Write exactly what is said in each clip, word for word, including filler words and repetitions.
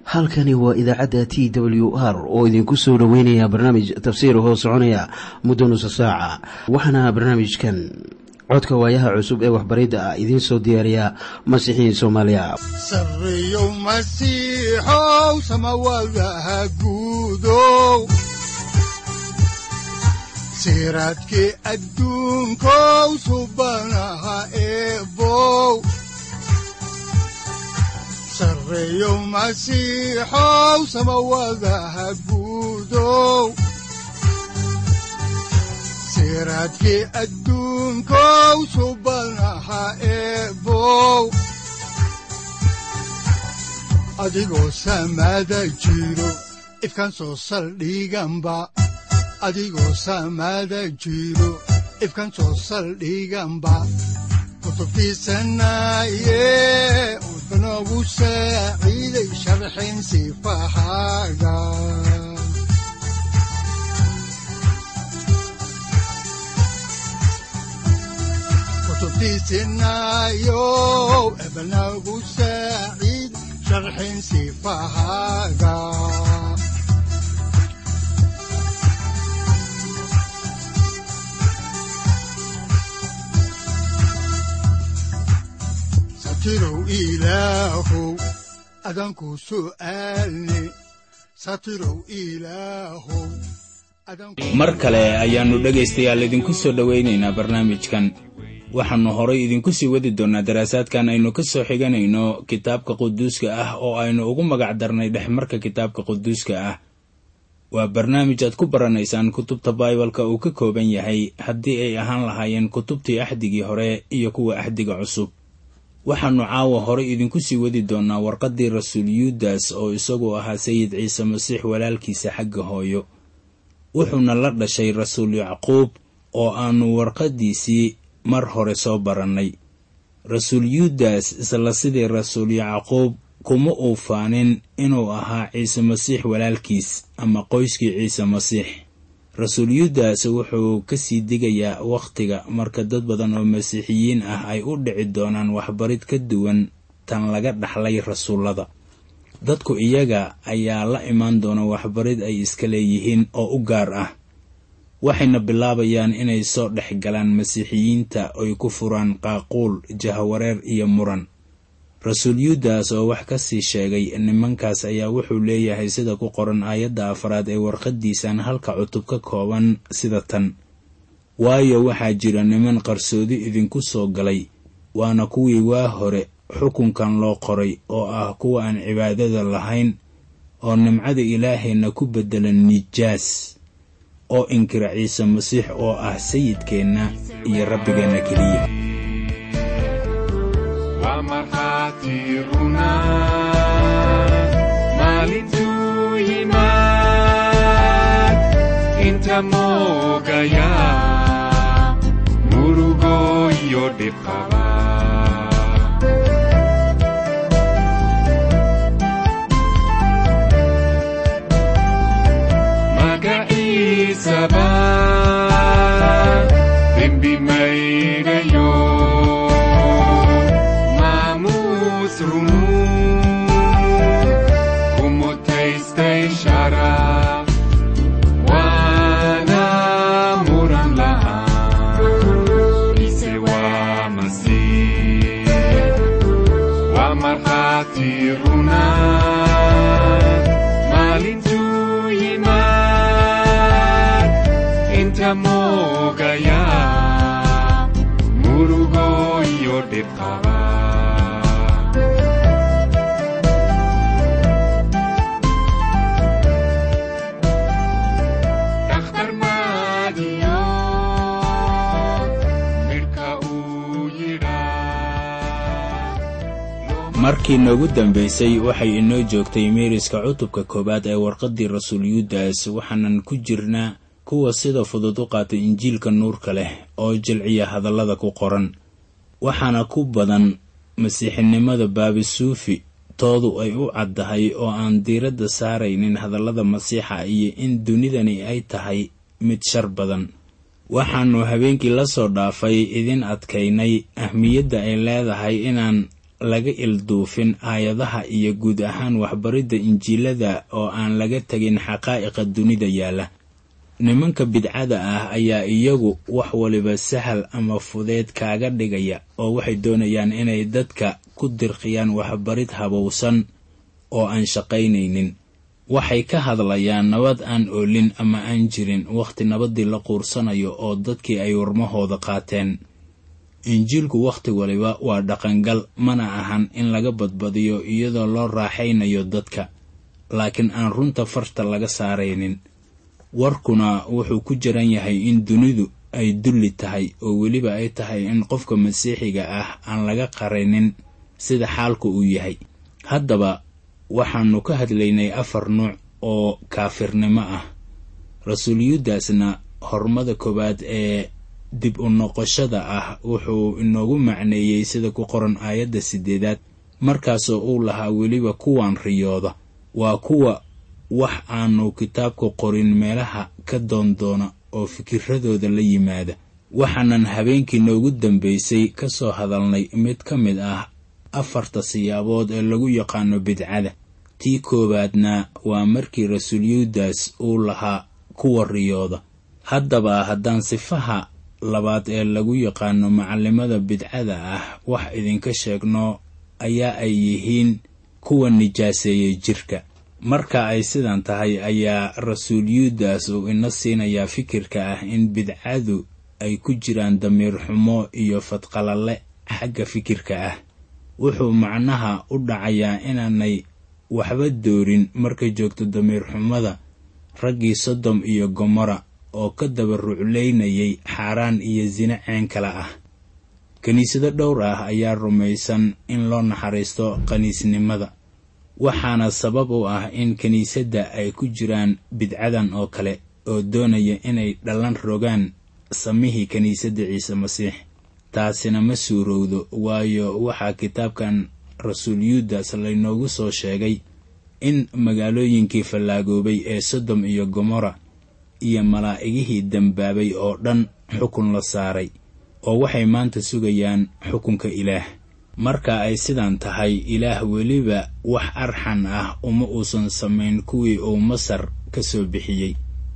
halkani waa idaacadda T W R oo idinku soo dhaweynaya barnaamij tafsiir hoo soconaya muddo nusu saaca. waxaana barnaamijkan codka waayaha cusub ee waxbaridda ah idiin soo diyaariya Masiixiin Soomaaliya. Sarreeyow Masiixow samawadaha guudow siraadkii adduunkow subanaha eebow Sarreeyow Masiixow samawadaha guudow siraadkii adduunkow subanaha eebow adigoo samada jiro ifkan soo saldhiganba adigoo samada jiro ifkan soo saldhiganba kutubtiisanaye udnogu saaciiday sharxin sifahaaga kutubtiisanayo ebnagu saaciid sharxin sifahaaga satirow ilaahow adanku su'aalne satirow ilaahow mar kale ayaannu dhegaystayaal idinku soo dhowaynaynaa barnaamijkan. waxaannu horay idinku sii wadi doonnaa daraasaadkan aynu ka soo xiganayno kitaabka quduuska ah oo aynu ugu magac darnay dhexmarka kitaabka quduuska ah. waa barnaamij aad ku baranaysaan kutubta Baibalka uu ka kooban yahay haddii ay ahaan lahaayeen kutubtii axdigii hore iyo kuwa axdiga cusub. waxaannu caawa horay idinku sii wadi doonnaa warqaddii rasuul Yuudas oo isagu ahaa sayid ciise masiix walaalkiisa xagga hooyo. wuxuuna la dhashay rasuul Yacquub oo aannu warqaddiisii mar hore soo barannay. rasuul Yuudas isla sidii rasuul Yacquub kuma uu faanin inuu ahaa ciise masiix walaalkiis ama qoyskii ciise masiix. rasuul Yuudas wuxuu ka sii digayaa wakhtiga marka dad badan oo masiixiyiin ah ay u dhici doonaan waxbarid ka duwan tan laga dhaxlay rasuullada. dadku iyaga ayaa la imaan doona waxbarid ay iska leeyihiin oo u gaar ah. waxayna bilaabayaan inay soo dhex galaan masiixiyiinta oy ku furaan qaaquul, jahawareer iyo muran. rasuul Yuudas oo wax ka sii sheegay nimankaas ayaa wuxuu leeyahay sida ku qoran aayadda afraad ee warqaddiisan halka cutub ka kooban sida tan: waayo waxaa jira niman qarsoodi idinku soo galay, waana kuwii waa hore xukunkan loo qoray oo ah kuwa aan cibaadada lahayn oo nimcada ilaahayna ku beddelan nijaas, oo inkira ciise masiix oo ah sayidkeenna iyo rabbigeenna keliya. waa markhaati runaa maalintuu yimaad inta moogaya murugo iyo dhibqaba magaciisaba dembi mayrayo maamuus runuu kumutaystay sharaf waana muran la'aan ise waa masiix waa markhaati runaa maalintuu yimaad inta moogaya murugo iyo dhibqaba dhakhtar maadiyo midhka uu yidhaa. markii noogu dambaysay waxay inoo joogtay meeriska cutubka koowaad ee warqaddii rasuul Yuudas. waxaanan ku jirnaa kuwa sida fudud u qaatay injiilka nuurka leh oo jilciya hadallada ku qoran. waxaana ku badan masiixinimada baabisuufi toodu ay u caddahay oo aan diiradda saaraynin hadallada masiixa iyo in dunidani ay tahay mid shar badan. waxaannu habeenkii la soo dhaafay idin adkaynay ahmiyadda ay leedahay inaan laga ilduufin aayadaha iyo guud ahaan waxbaridda injiilada oo aan laga tegin xaqaa'iqa dunida yaalla. nimanka bidcada ah ayaa iyagu wax waliba sahal ama fudeed kaaga dhigaya oo waxay doonayaan inay dadka ku dirqiyaan waxbarid habowsan oo aan shaqaynaynin. waxay ka hadlayaan nabad aan oolin ama aan jirin wakhti nabaddii la quursanayo oo dadkii ay warmahooda qaateen. injiilku wakhti waliba waa dhaqangal, mana ahan in laga badbadiyo iyadoo loo raaxaynayo dadka, laakiin aan runta farta laga saaraynin. warkuna wuxuu ku jiran yahay in dunidu ay dulli tahay oo weliba ay tahay in qofka masiixiga ah aan laga qarinin sida xaalku uu yahay. haddaba waxaannu ka hadlaynay afar nuuc oo kaafirnimo ah. rasuuliyaddaasna hormada koowaad ee dib u noqoshada ah wuxuu inoogu macneeyey sida ku qoran aayadda siddeedaad, markaasoo uu lahaa weliba kuwan riyooda waa kuwa wax aanu kitaabku qorin meelaha ka doondoona oo fikiradooda la yimaada. waxaanan habeenkii noogu dambaysay ka soo hadalnay mid ka mid ah afarta siyaabood ee lagu yaqaano bidcada. tii koowaadna waa markii rasuuliyaddaas uu lahaa kuwa riyooda. haddaba haddaan sifaha labaad ee lagu yaqaano macallimada bidcada ah wax idinka sheegno, ayaa ay yihiin kuwa nijaaseeyey jirka. marka ay sidan tahay ayaa rasuuliyaddaas uu ina siinayaa fikirka ah in bidcadu ay ku jiraan damiir xumo iyo fadqalalle xagga fikirka ah. wuxuu macnaha u dhacayaa inaanay waxba doorin markay joogto damiir xumada raggii Sodom iyo Gomora oo ka daba ruclaynayay xaaraan iyo zina ceen kala ah. kiniisado dhowr ah ayaa rumaysan in loo naxariisto qaniisnimada, waxaana sabab u ah in kiniisadda ay ku jiraan bidcadan oo kale oo doonaya inay dhalan rogaan samihii kiniisadda Ciise Masiix. taasina ma suurowdo, waayo waxaa kitaabkan rasuuliyaddaas laynoogu soo sheegay in magaalooyinkii fallaagoobay ee Sodom iyo Gomora iyo malaa'igihii dambaabay oo dhan xukun la saaray, oo waxay maanta sugayaan xukunka Ilaah. marka ay sidan tahay, Ilaah weliba wax arxan ah uma uusan samayn kuwii uu Masar ka soo bixiyey.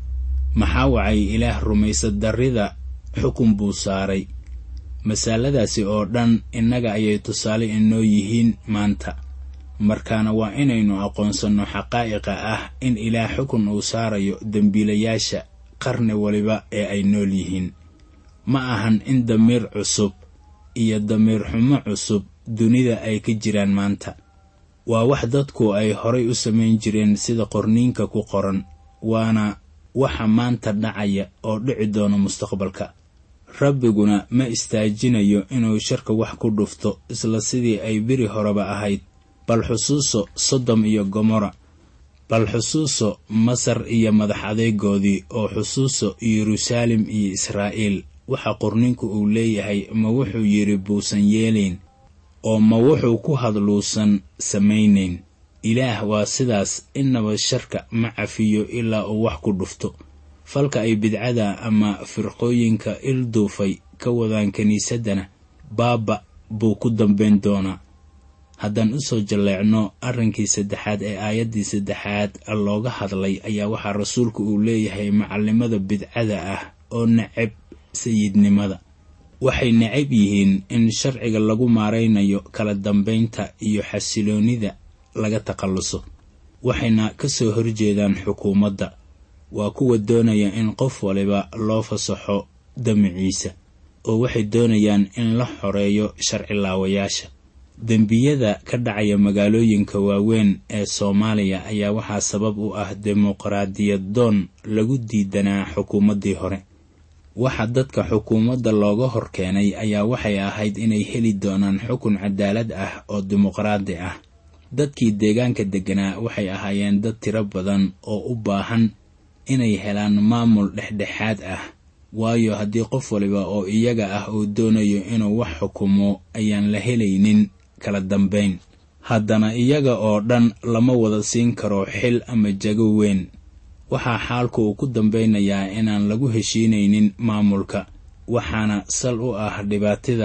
maxaa wacay Ilaah rumaysad darrida xukun buu saaray. masaaladaasi oo dhan innaga ayay tusaale inoo yihiin maanta. markaana waa inaynu aqoonsanno xaqaa'iqa ah in Ilaah xukun uu saarayo dembiilayaasha qarni waliba ee ay nool yihiin. ma ahan in damiir cusub iyo damiir xumo cusub dunida ay ka jiraan maanta. waa wax dadku ay horay u samayn jireen sida qorniinka ku qoran, waana waxa maanta dhacaya oo dhici doona mustaqbalka. rabbiguna ma istaajinayo inuu sharka wax ku dhufto isla sidii ay beri horeba ahayd. bal xusuuso Sodom iyo Gomora, bal xusuuso Masar iyo madax adeegoodii, oo xusuuso Yeruusaalem iyo Israa'iil. waxa qorninku uu leeyahay ma wuxuu yidhi buusan yeelayn, oo ma wuxuu ku hadluusan samaynayn. Ilaah waa sidaas, innaba sharka ma cafiyo ilaa uu wax ku dhufto. falka ay bidcada ama firqooyinka ilduufay ka wadaan kiniisaddana baaba buu ku dambayn doonaa. haddaan u soo jalleecno arrinkii saddexaad ee aayaddii saddexaad looga hadlay, ayaa waxaa rasuulku uu leeyahay macallimada bidcada ah oo necab sayidnimada. waxay necab yihiin in sharciga lagu maaraynayo kala dambaynta iyo xasiloonida laga takhalluso. waxayna ka soo horjeedaan xukuumadda. waa kuwa doonaya in qof waliba loo fasaxo damiciisa, oo waxay doonayaan in la xoreeyo sharci laawayaasha. dembiyada ka dhacaya magaalooyinka waaweyn ee Soomaaliya ayaa waxaa sabab u ah dimuqraadiyad doon lagu diidanaa xukuumaddii hore. waxa dadka xukuumadda looga hor keenay ayaa waxay ahayd inay heli doonaan xukun cadaalad ah oo dimuqraadi ah. dadkii deegaanka degganaa waxay ahaayeen dad tiro badan oo u baahan inay helaan maamul dhexdhexaad ah, waayo haddii qof waliba oo iyaga ah uu doonayo inuu wax xukumo ayaan la helaynin kala dambayn. haddana iyaga oo dhan lama wada siin karo xil ama jago weyn. waxaa xaalku uu ku dambaynayaa inaan lagu heshiinaynin maamulka, waxaana sal u ah dhibaatada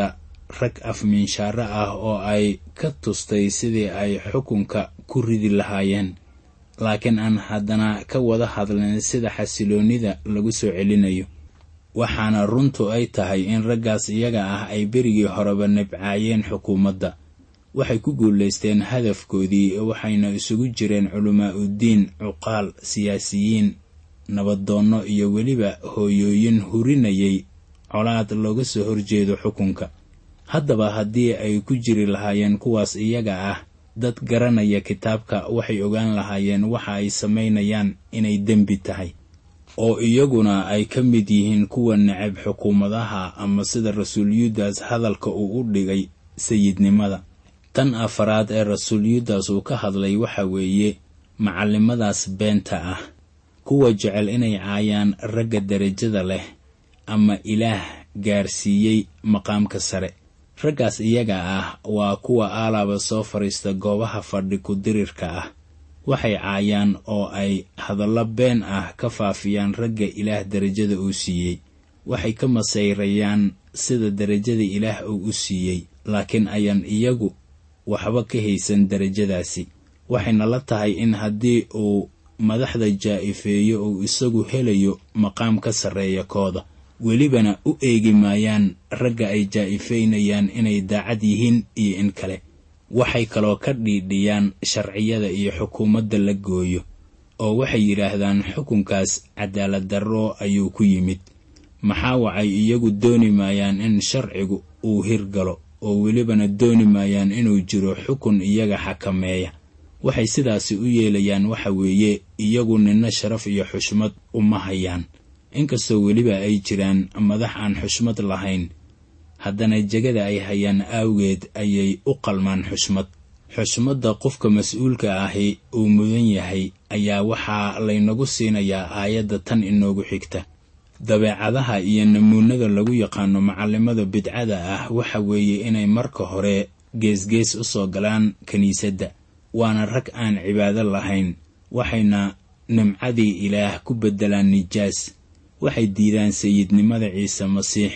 rag afmiinshaaro ah oo ay ka tustay sidii ay xukunka ku ridi lahaayeen, laakiin aan haddana ka wada hadlin sida xasiloonida lagu soo celinayo. waxaana runtu ay tahay in raggaas iyaga ah ay berigii horeba nabcaayeen xukuumadda. waxay ku guulaysteen hadafkoodii, waxayna isugu jireen culimaa'udiin, cuqaal, siyaasiyiin, nabadoonno iyo weliba hooyooyin hurinayay colaad looga soo horjeedo xukunka. haddaba haddii ay ku jiri lahaayeen kuwaas iyaga ah dad garanaya kitaabka, waxay ogaan lahaayeen waxa ay samaynayaan inay dembi tahay, oo iyaguna ay ka mid yihiin kuwa necab xukuumadaha ama sida rasuul yuudas hadalka uu u dhigay sayidnimada. tan afaraad ee rasuul yuudas uu ka hadlay waxa weeye macallimadaas beenta ah, kuwa jecel inay caayaan ragga derajada leh ama ilaah gaarsiiyey maqaamka sare. raggaas iyaga ah waa kuwa aalaaba soo fariista goobaha fadhi ku dirirka ah. waxay caayaan oo ay hadallo been ah ka faafiyaan ragga ilaah derajada uu siiyey. waxay ka masayrayaan sida derajada ilaah uu u siiyey, laakiin ayaan iyagu waxba ka haysan derajadaasi. waxayna la tahay in haddii uu madaxda jaa'ifeeyo uu isagu helayo maqaam ka sarreeya kooda, welibana u eegi maayaan ragga ay jaa'ifeynayaan inay daacad yihiin iyo in kale. waxay kaloo ka dhiidhiyaan sharciyada iyo xukuumadda la gooyo, oo waxay yidhaahdaan xukunkaas cadaalad darro ayuu ku yimid. maxaa wacay iyagu dooni maayaan in sharcigu uu hirgalo, oo welibana dooni maayaan inuu jiro xukun iyaga xakameeya. waxay sidaasi u yeelayaan waxa weeye iyagu nina sharaf iyo xushmad uma hayaan. inkastoo weliba ay jiraan madax aan xushmad lahayn, haddana jegada ay hayaan awgeed ayay u qalmaan xushmad. xushmadda qofka mas-uulka ahi uu mudan yahay ayaa waxaa laynagu siinayaa aayadda tan inoogu xigta. dabeecadaha iyo namuunada lagu yaqaano macallimada bidcada ah waxa weeye inay marka hore geesgees u soo galaan kiniisadda, waana rag aan cibaado lahayn. waxayna nimcadii ilaah ku beddelaan nijaas. waxay diidaan sayidnimada ciise masiix,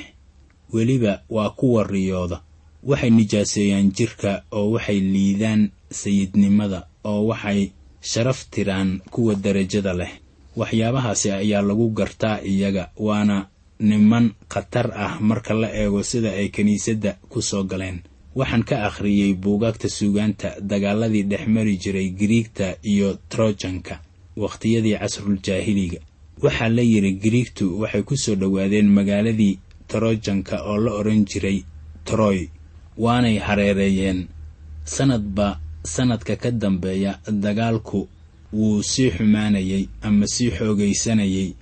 weliba waa kuwa riyooda. waxay nijaaseeyaan jirka, oo waxay liidaan sayidnimada, oo waxay sharaf tiraan kuwa derajada leh. waxyaabahaasi ayaa lagu gartaa iyaga, waana niman khatar ah marka la eego sida ay kiniisadda ku soo galeen. waxaan ka akhriyey buugaagta suugaanta dagaaladii dhex mari jiray Giriigta iyo Trojanka waqtiyadii casruljaahiliga. waxaa la yidhi Giriigtu waxay ku soo dhowaadeen magaaladii Trojanka oo la oran jiray Troy, waanay hareereeyeen. sanadba sanadka ka dambeeya dagaalku wuu sii xumaanayay ama sii xoogaysanayay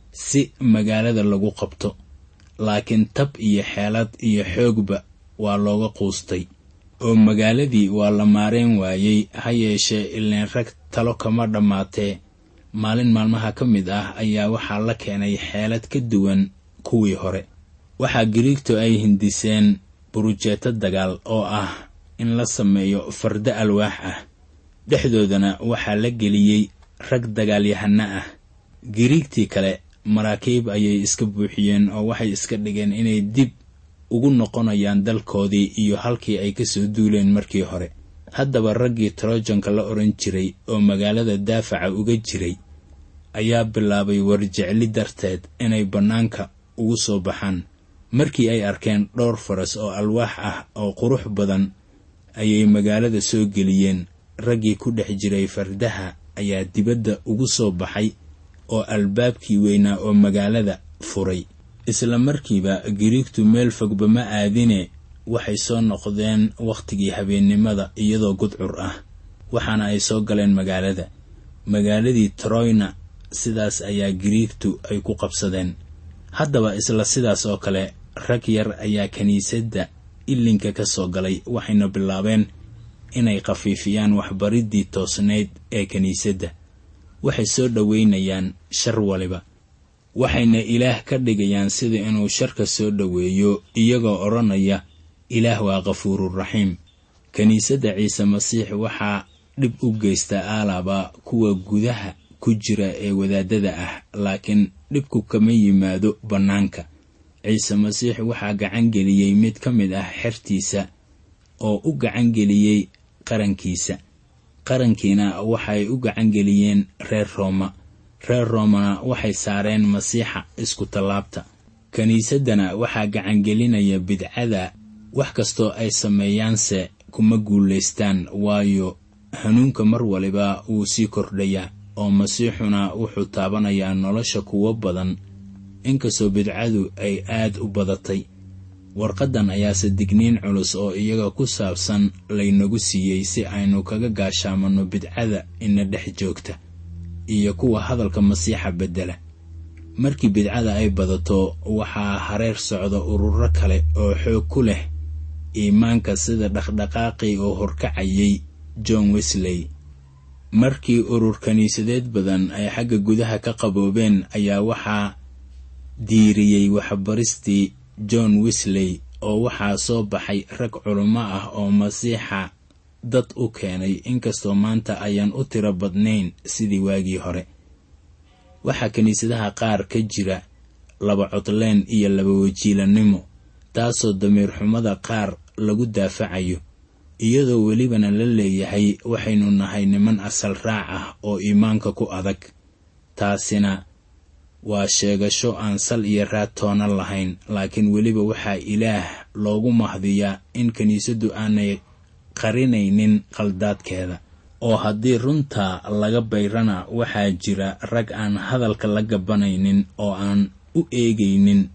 si magaalada lagu qabto, laakiin tab iyo xeelad iyo xoogba waa looga quustay, oo magaaladii waa la maareen waayey. ha yeeshee ileen rag talo kama dhammaatee, maalin maalmaha ka mid ah ayaa waxaa la keenay xeelad ka duwan kuwii hore. waxaa Giriigtu ay hindiseen burujeeto dagaal oo ah in la sameeyo fardo alwaax ah, dhexdoodana waxaa la geliyey rag dagaalyahano ah. Giriigtii kale maraakiib ayay iska buuxiyeen, oo waxay iska dhigeen inay dib ugu noqonayaan dalkoodii iyo halkii ay ka soo duuleen markii hore. haddaba raggii Trojanka la oran jiray oo magaalada daafaca uga jiray ayaa bilaabay warjecli darteed inay bannaanka ugu soo baxaan. markii ay arkeen dhowr faras oo alwaax ah oo qurux badan ayay magaalada soo geliyeen. raggii ku dhex jiray fardaha ayaa dibadda ugu soo baxay oo albaabkii weynaa oo magaalada furay. isla markiiba Giriigtu meel fogba ma aadine waxay soo noqdeen wakhtigii habeennimada iyadoo gudcur ah, waxaana ay soo galeen magaalada. magaaladii Troyna sidaas ayaa Giriigtu ay ku qabsadeen. haddaba isla sidaas oo kale rag yar ayaa kiniisadda ilinka ka soo galay, waxayna bilaabeen inay khafiifiyaan waxbaridii toosnayd ee kiniisadda. waxay soo dhoweynayaan shar waliba, waxayna ilaah ka dhigayaan sida inuu sharka soo dhoweeyo, iyagoo odhanaya ilaah waa ghafuurur raxiim. kiniisadda ciise masiix waxaa dhib u geysta aalaaba kuwa gudaha ku jira ee wadaadada ah, laakiin dhibku kama yimaado bannaanka. ciise masiix waxaa gacan geliyey mid ka mid ah xertiisa oo u gacan geliyey qarankiisa. qarankiina waxay u gacan geliyeen reer rooma. reer roomana waxay saareen masiixa isku tallaabta. kiniisaddana waxaa gacan gelinaya bidcada. wax kastoo ay sameeyaanse kuma guulaystaan, waayo hanuunka mar waliba wuu sii kordhayaa, oo masiixuna wuxuu taabanayaa nolosha kuwo badan, inkastoo bidcadu ay aad u badatay. warqaddan ayaase digniin culus oo iyaga ku saabsan laynagu siiyey si aynu kaga gaashaamanno bidcada ina dhex joogta iyo kuwa hadalka masiixa beddela. markii bidcada ay badato, waxaa hareer socda ururo kale oo xoog ku leh iimaanka, sida dhaqdhaqaaqii oo horkacayay John Wesley. markii urur kaniisadeed badan ay xagga gudaha ka qaboobeen, ayaa waxaa diiriyey waxbaristii John Wesley, oo waxaa soo baxay rag culummo ah oo masiixa dad u keenay, inkastoo maanta ayaan u tiro badnayn sidii waagii hore. waxaa kiniisadaha qaar ka jira laba codleen iyo laba wajiilannimo, taasoo damiir xumada qaar lagu daafacayo, iyadoo welibana la leeyahay waxaynu nahay niman asal raac ah oo iimaanka ku adag. taasina waa sheegasho aan sal iyo raad toona lahayn, laakiin weliba waxaa ilaah loogu mahdiyaa in kiniisaddu aanay qarinaynin qaldaadkeeda. oo haddii runta laga bayrana, waxaa jira rag aan hadalka la gabanaynin oo aan u eegaynin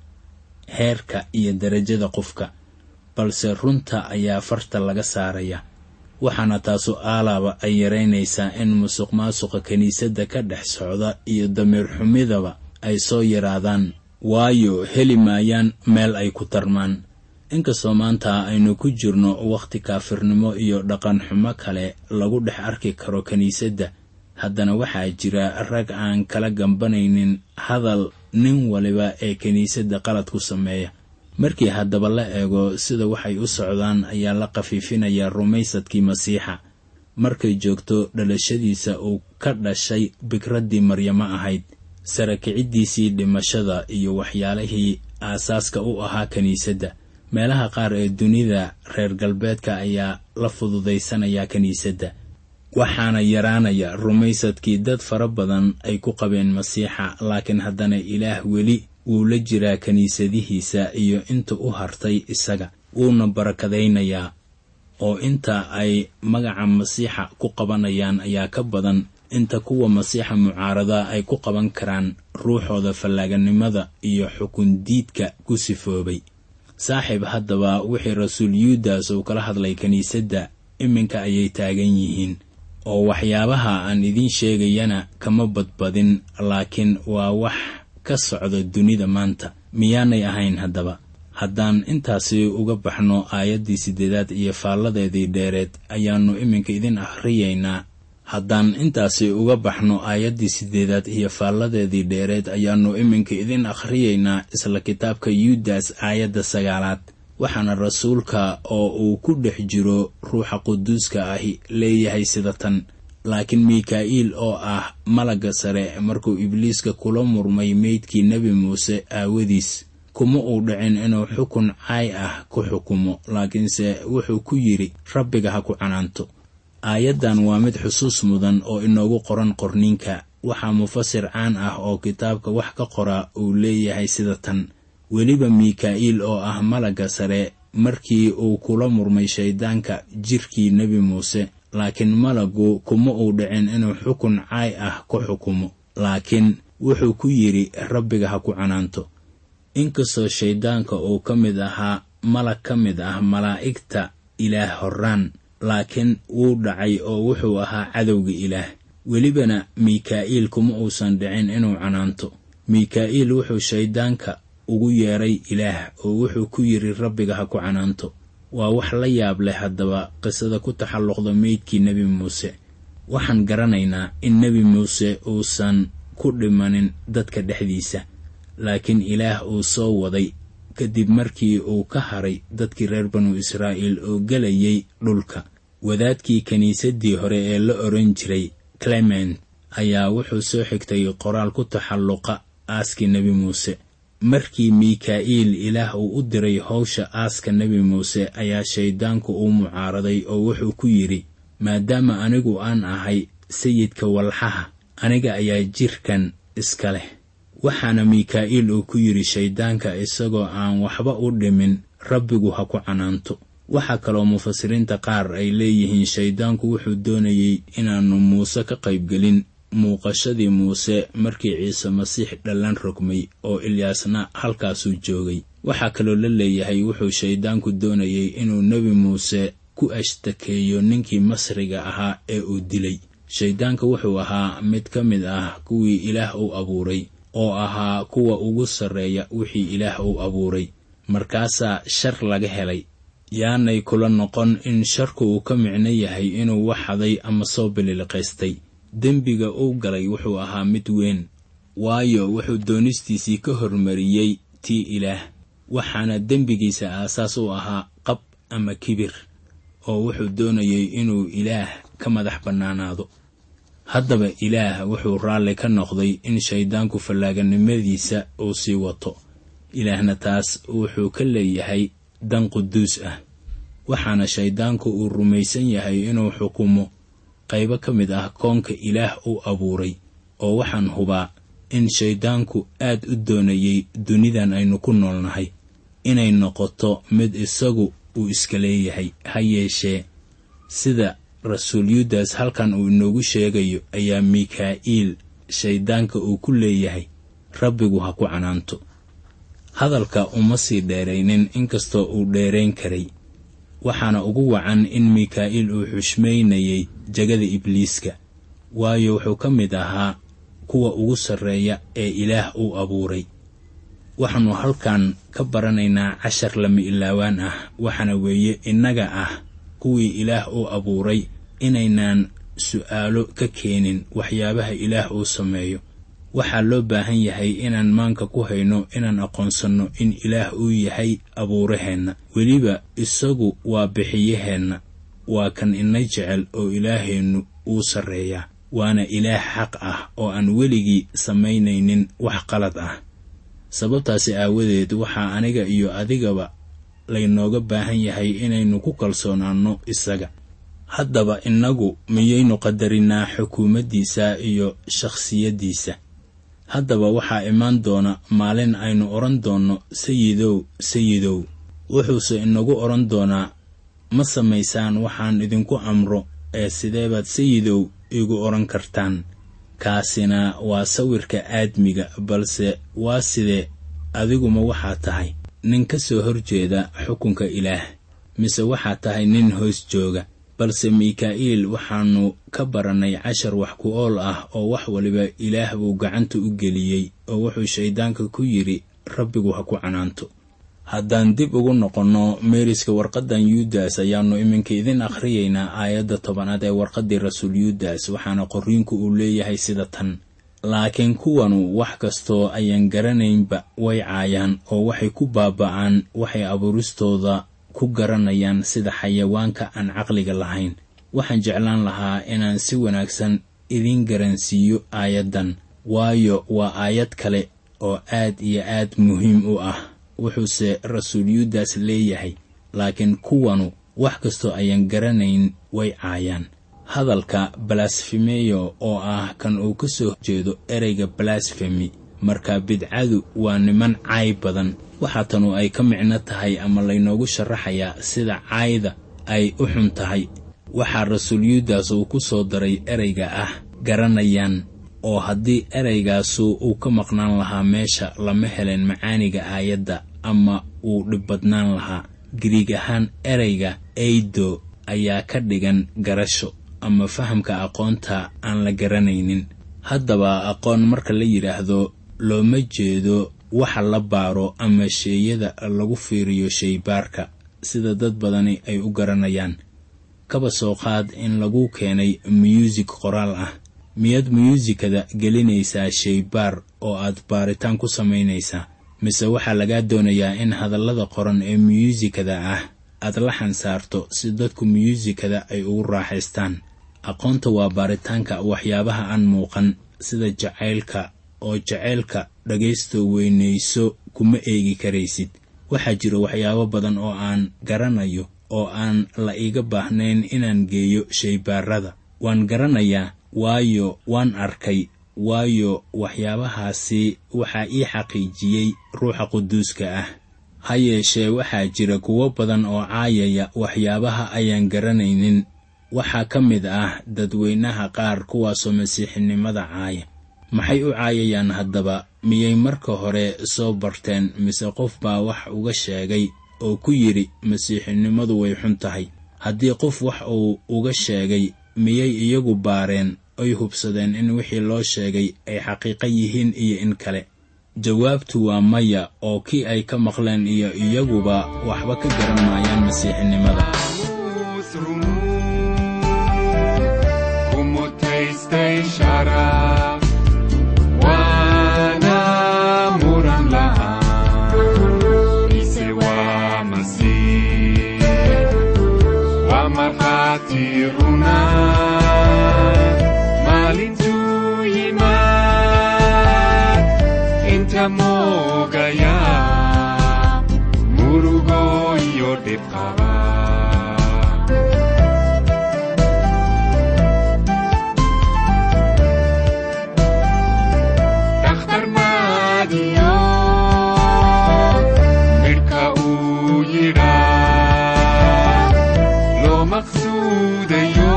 heerka iyo darajada qofka, balse runta ayaa farta laga saaraya. waxaana taasu aalaaba ay yaraynaysaa in musuqmaasuqa kiniisadda ka dhex socda iyo damiir xumidaba ay soo yaraadaan, waayo heli maayaan meel ay ku tarmaan. inkastoo maanta aynu ku jirno wakhti kaafirnimo iyo dhaqan xumo kale lagu dhex arki karo kiniisadda, haddana waxaa jira rag aan kala gambanaynin hadal nin waliba ee kiniisadda qalad ku sameeya. markii haddaba la eego sida waxay u socdaan, ayaa la qafiifinayaa rumaysadkii masiixa. markay joogto dhalashadiisa uu ka dhashay bikraddii maryamo ahayd, sara kiciddiisii dhimashada iyo waxyaalihii aasaaska u ahaa kiniisadda. meelaha qaar ee dunida reer galbeedka ayaa la fududaysanayaa kiniisadda, waxaana yaraanaya rumaysadkii dad fara badan ay ku qabeen masiixa. laakiin haddana ilaah weli wuu la jiraa kiniisadihiisa iyo inta u hartay isaga, wuuna barakadaynayaa. oo inta ay magaca masiixa ku qabanayaan ayaa ka badan inta kuwa masiixa mucaarada ay ku qaban karaan ruuxooda fallaaganimada iyo xukun diidka ku sifoobay. saaxiib, haddaba wixii rasuul yuudas uu kala hadlay kiniisadda iminka ayay taagan yihiin, oo waxyaabaha aan idiin sheegayana kama badbadin, laakiin waa wax ka socda dunida maanta. miyaanay ahayn haddaba? haddaan intaasi uga baxno aayaddii siddeedaad iyo faalladeedii dheereed, ayaannu iminka idin akhriyaynaa haddaan intaasi uga baxno aayaddii siddeedaad iyo faalladeedii dheereed ayaannu iminka idin akhriyaynaa isla kitaabka yuudas aayadda sagaalaad. waxaana rasuulka oo uu ku dhex jiro ruuxa quduuska ahi leeyahay sida tan: laakiin mikaa'iil oo ah malagga sare, markuu ibliiska kula murmay meydkii nebi muuse aawadiis, kuma uu dhicin inuu xukun caay ah ku xukumo, laakiinse wuxuu ku yidhi rabbiga ha ku canaanto. aayaddan waa mid xusuus mudan oo inoogu qoran qorniinka. waxaa mufasir caan ah oo kitaabka wax ka qora uu leeyahay sida tan: weliba mikaa'iil oo ah malagga sare, markii uu kula murmay shayddaanka jirkii nebi muuse, laakiin malaggu kuma uu dhicin inuu xukun caay ah ku xukumo, laakiin wuxuu ku yidhi rabbiga ha ku canaanto. inkastoo shayddaanka uu ka mid ahaa malag ka mid ah malaa'igta ilaah horraan, laakiin wuu dhacay oo wuxuu ahaa cadowga ilaah. welibana mikaa'iil kuma uusan dhicin inuu canaanto. mikaa'iil wuxuu shayddaanka ugu yeeray ilaah oo wuxuu ku yidhi rabbiga ha ku canaanto. waa wax la yaab leh haddaba qisada ku taxalluqda meydkii nebi muuse. waxaan garanaynaa in nebi muuse uusan ku dhimanin dadka dhexdiisa, laakiin ilaah uu soo waday kadib markii uu ka haray dadkii reer banu israa'iil oo gelayay dhulka. wadaadkii kiniisaddii hore ee la oran jiray clement ayaa wuxuu soo xigtay qoraal ku taxalluqa aaskii nebi muuse. markii mikaa'iil ilaah uu u diray hawsha aaska nebi muuse ayaa shayddaanku u mucaaraday oo wuxuu ku yidhi, maadaama anigu aan ahay sayidka walxaha, aniga ayaa jirkan iska leh. waxaana mikaa'iil uu ku yidhi shayddaanka isagoo aan waxba u dhimin, rabbigu ha ku canaanto. waxaa kaloo mufasiriinta qaar ay leeyihiin shayddaanku wuxuu doonayey inaannu muuse ka qaybgelin muuqashadii muuse markii ciise masiix dhallan rogmay oo ilyaasna halkaasuu joogay. waxaa kaloo la leeyahay wuxuu shayddaanku doonayey inuu nebi muuse ku ashtakeeyo ninkii masriga ahaa ee uu dilay. shayddaanka wuxuu ahaa mid ka mid ah kuwii ilaah uu abuuray, oo ahaa kuwa ugu sarreeya wixii ilaah uu abuuray. markaasaa shar laga helay. yaanay kula noqon in sharku uu ka micno yahay inuu wax haday ama soo bililiqaystay. dembiga uu galay wuxuu ahaa mid weyn, waayo wuxuu doonistiisii ka hormariyey tii ilaah. waxaana dembigiisa aasaas u ahaa qab ama kibir, oo wuxuu doonayey inuu ilaah ka madax bannaanaado. haddaba ilaah wuxuu raalli ka noqday in shayddaanku fallaaganimadiisa uu sii wato. ilaahna taas wuxuu ka leeyahay dan quduus ah. waxaana shayddaanku uu rumaysan yahay inuu xukumo qaybo ka mid ah koonka ilaah uu abuuray, oo waxaan hubaa in shayddaanku aad u doonayey dunidan aynu ku noolnahay inay noqoto mid isagu uu iska leeyahay. ha yeeshee sida rasuul yudas halkan uu inoogu sheegayo ayaa mikaa'iil shayddaanka uu ku leeyahay, rabbigu ha ku canaanto. hadalka uma sii dheeraynin inkastoo uu dheerayn karay. waxaana ugu wacan in mikaa'iil uu xushmaynayay jagada ibliiska, waayo wuxuu ka mid ahaa kuwa ugu sarreeya ee ilaah uu abuuray. waxaannu halkan ka baranaynaa cashar lama ilaawaan ah, waxaana weeye innaga ah kuwii ilaah uu abuuray inaynaan su'aalo ka keenin waxyaabaha ilaah uu sameeyo. waxaa loo baahan yahay inaan maanka ku hayno inaan aqoonsanno in ilaah uu yahay abuuraheenna, weliba isagu waa bixiyaheenna, waa kan ina jecel oo ilaaheennu uu sarreeyaa. waana ilaah xaq ah oo aan weligii samaynaynin wax qalad ah. sababtaasi aawadeed waxaa aniga iyo adigaba laynooga baahan yahay inaynu ku kalsoonaanno isaga. haddaba innagu miyaynu qadarinaa xukuumaddiisa iyo shakhsiyaddiisa? haddaba waxaa imaan doona maalin aynu odhan doonno sayidow sayidow. wuxuuse inagu odhan doonaa, ma samaysaan waxaan idinku amro, ee sideebaad sayidow igu odhan kartaan? kaasina waa sawirka aadmiga, balse waa sidee adiguma waxaa tahay nin ka soo horjeeda xukunka ilaah, mise waxaa tahay nin hoos jooga? balse mikaa'iil waxaannu ka barannay cashar wax ku ool ah oo wax waliba ilaah buu gacanta u geliyey, oo wuxuu shayddaanka ku yidhi, rabbigu ha ku canaanto. haddaan dib ugu noqonno meeriska warqaddan yudas ayaannu iminka idin akhriyaynaa aayadda tobanaad ee warqaddii rasuul yudas. waxaana qorriinku uu leeyahay sida tan: laakiin kuwanu wax kastoo ayaan garanaynba way caayaan, oo waxay ku baaba'aan waxay abuuristooda ku garanayaan sida xayawaanka aan caqliga lahayn. waxaan jeclaan lahaa inaan si wanaagsan idin garansiiyo aayaddan, waayo waa aayad kale oo aad iyo aad muhiim u ah. wuxuuse rasuul yudas leeyahay, laakiin kuwanu wax kastoo ayaan garanayn way caayaan. hadalka blasfemeyo oo ah kan uu ka soo jeedo ereyga blasfemi, marka bidcadu waa niman caay badan. waxaa tanu ay ka micno tahay ama laynoogu sharaxayaa sida caayda ay u xun tahay. waxaa rasuul yudas uu ku soo daray ereyga ah garanayaan, oo haddii ereygaasu uu ka maqnaan lahaa meesha lama helen macaaniga aayadda ama uu dhib badnaan lahaa. giriig ahaan ereyga eido ayaa ka dhigan garasho ama fahamka aqoonta aan la garanaynin. haddaba aqoon marka la yidhaahdo looma jeedo waxa la baaro ama sheeyada lagu fiiriyo shaybaarka sida dad badani ay u garanayaan. kaba soo qaad in lagu keenay muusig qoraal ah. miyaad muusикada gelinaysaa shaybaar oo aad baaritaan ku samaynaysaa, mise waxaa lagaa doonayaa in hadallada qoran ee muusикada ah aad la xansaarto si dadku muusикada ay ugu raaxaystaan? aqoonta waa baaritaanka waxyaabaha aan muuqan sida jacaylka, oo jacaylka dhagaysto weynayso kuma eegi karaysid. waxaa jira waxyaabo badan oo aan garanayo oo aan la iga baahnayn inaan geeyo shaybaarada. waan garanayaa waayo waan arkay, waayo waxyaabahaasi waxaa ii xaqiijiyey ruuxa quduuska ah. ha yeeshee waxaa jira kuwo badan oo caayaya waxyaabaha ayaan garanaynin. waxaa ka mid ah dadweynaha qaar kuwaasoo masiixinimada caaya. maxay u caayayaan haddaba? miyay marka hore soo barteen, mise qof baa wax uga sheegay oo ku yidhi masiixinimadu way xun tahay? haddii qof wax uu uga sheegay, miyay iyagu baareen oy hubsadeen in wixii loo sheegay ay xaqiiqo yihiin iyo in kale? jawaabtu waa maya, oo kii ay ka maqleen iyo iyaguba waxba ka garan maayaan masiixinimada. Mogaya murugo iyo dhibqaba dakhtar maadiyo midhka uu yidhaa loo maqsuudayo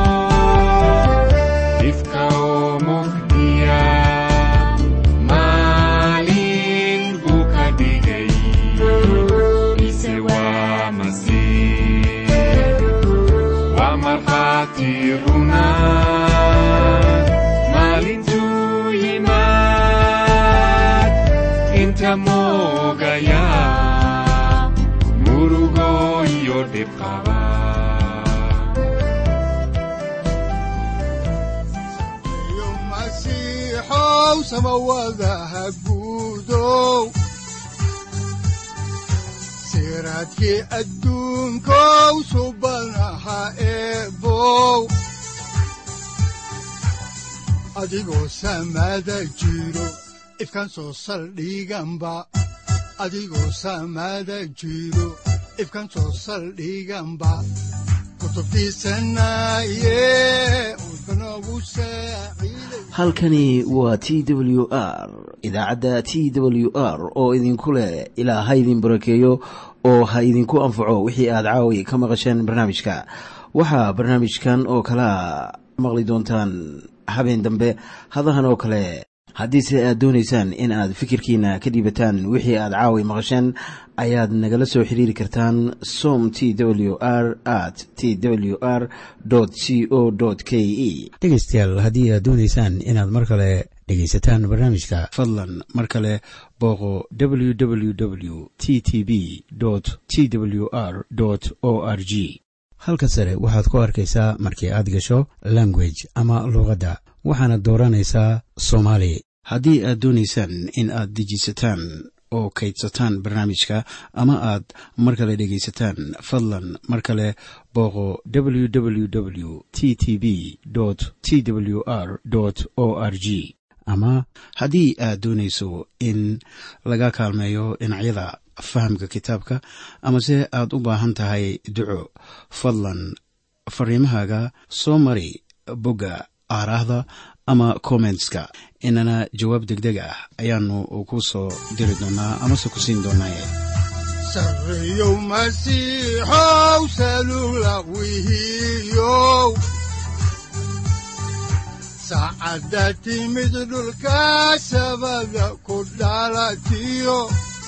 dhifka oo mugdiya Tiruna malintu yimaad inta mogaya murugo iyo dhibqaba. yo masiixow samawadaha guudow siraadkii adduunkow subanaha eebow adigoo samada jiro ifkan soo saldhiganba adigoo samada jiro ifkan soo saldhiganba kutubtiisanaye udbanogu saaciiday. halkani waa T W R, idaacadda T W R oo idinku leh ilaa ha idin barakeeyo oo ha idinku anfaco wixii aad caawi ka maqasheen barnaamijka. waxaa barnaamijkan oo kala maqli doontaan habeen dambe hadahan oo kale. haddiise aad doonaysaan in aad fikirkiina ka dhiibataan wixii aad caawi maqasheen, ayaad nagala soo xiriiri kartaan som t w r at t w r c o k e. dhegaystayaal, haddii aad doonaysaan inaad mar kale dhegaysataan barnaamijka, fadlan mar kale booqo w w w t t b t w r o r g. halka sare waxaad ku arkaysaa markii aad gasho language ama luuqadda, waxaana dooranaysaa Soomaali. haddii aad doonaysaan in aad dejisataan oo kaydsataan barnaamijka ama aad mar kale dhegaysataan, fadlan mar kale booqo w w w t t b t w r o r g. ama haddii aad doonayso in laga kaalmeeyo dhinacyada fahamka kitaabka, amase aad u baahan tahay duco, fadlan fariimahaaga soo mari bogga aaraahda ama commentska. inana jawaab degdeg ah ayaanu ku soo diri doonaa amase ku siin doonaaye. sarreeyow masiixow salugla wihiyow saacadda timid dhulka sabada ku dhalatiyo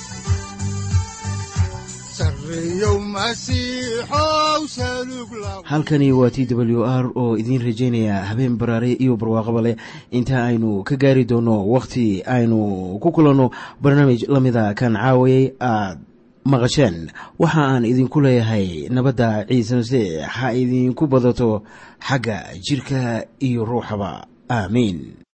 sarreeyow masiixow salugla. halkani waa T W R oo idiin rajaynaya habeen baraare iyo barwaaqaba leh, inta aynu ka gaari doono wakhti aynu ku kulanno barnaamij la mida kan caawayay aad maqasheen. waxa aan idinku leeyahay nabadda ciise masiix ha idinku badato xagga jirka iyo ruuxaba. aamiin.